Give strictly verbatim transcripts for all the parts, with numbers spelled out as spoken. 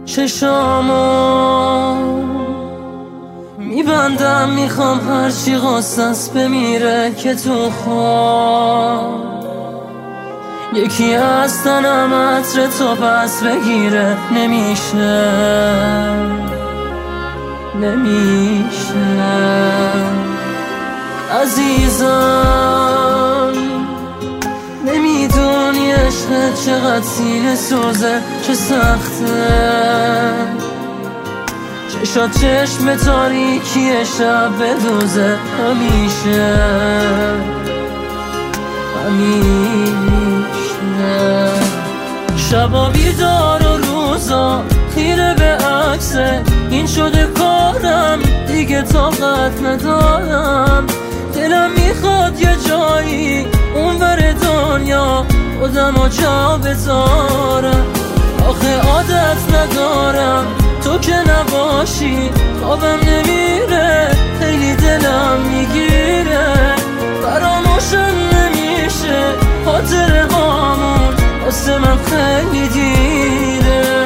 چشامو میبندم، میخوام هرچی قصص بمیره که تو خواب یکی از تنم عطر تو پس بگیره. نمیشه نمیشه عزیزم، نمیدونی عشقت چقدر سینه سوزه، چه سخته چشات چشم تاریکی شب بدوزه. همیشه همیشه شبا بیدار و روزا خیره به عکسه، این شده کارم دیگه طاقت ندارم. دلم میخواد یه جایی اون ور دنیا خودمو جا بذارم. آخه عادت ندارم تو که نباشی خوابم نمیره، خیلی دلم میگیره، فراموشم نمیشه خاطره هامون، واسه من خیلی دیره.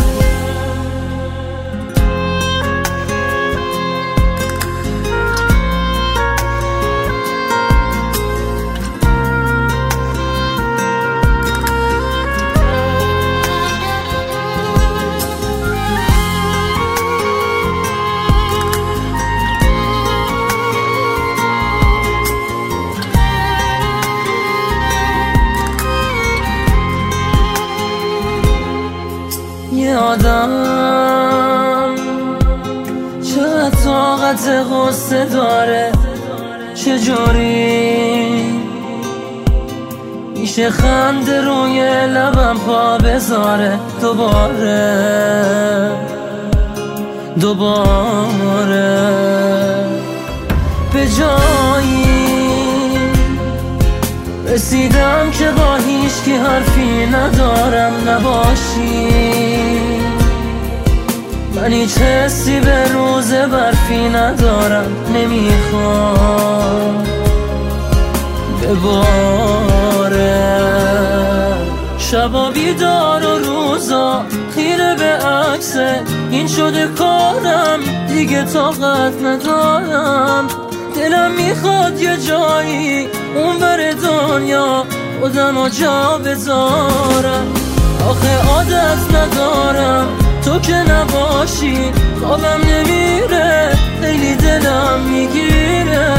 یه آدم چقدر طاقت غصه داره، چجوری میشه خنده روی لبم پا بذاره. دوباره دوباره به جایی رسیدم که با هیچکی حرفی ندارم نباشی. من هیچ حسی به روز برفی ندارم، نمیخوام بباره. شبا بیدار و روزا خیره به عکسه، این شده کارم دیگه طاقت ندارم. دلم میخواد یه جایی اون ور دنیا خودمو جا بذارم. آخه عادت ندارم تو که نباشی خوابم نمیره، خیلی دلم میگیره،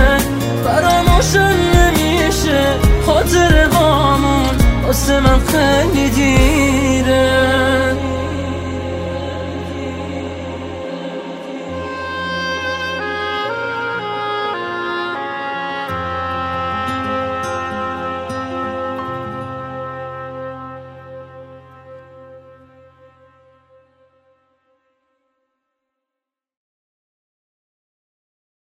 فراموشم نمیشه خاطره هامون، واسه من خیلی دیره.